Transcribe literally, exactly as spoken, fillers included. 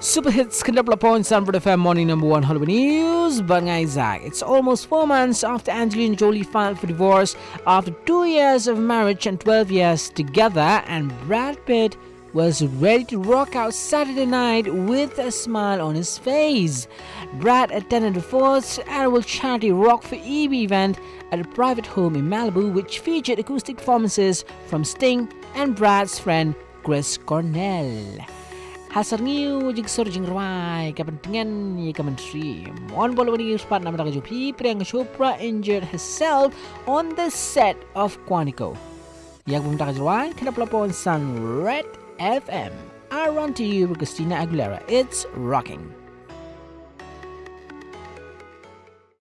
Super hits Kandapla Point Sanford F M morning number one Hollywood News. Bangai Zach. It's almost four months after Angelina Jolie filed for divorce after two years of marriage and twelve years together, and Brad Pitt was ready to rock out Saturday night with a smile on his face. Brad attended the fourth annual charity Rock for Evie event at a private home in Malibu, which featured acoustic performances from Sting and Brad's friend Chris Cornell. Hasar ngiu jig sur jing rawai kepentingan ye kementri. On boleh spot nama tak jupi Priyanka Chopra injured herself on the set of Quantico. Yak bum tak rawai kena pelapon Sun Red F M. I run to you with Christina Aguilera. It's rocking.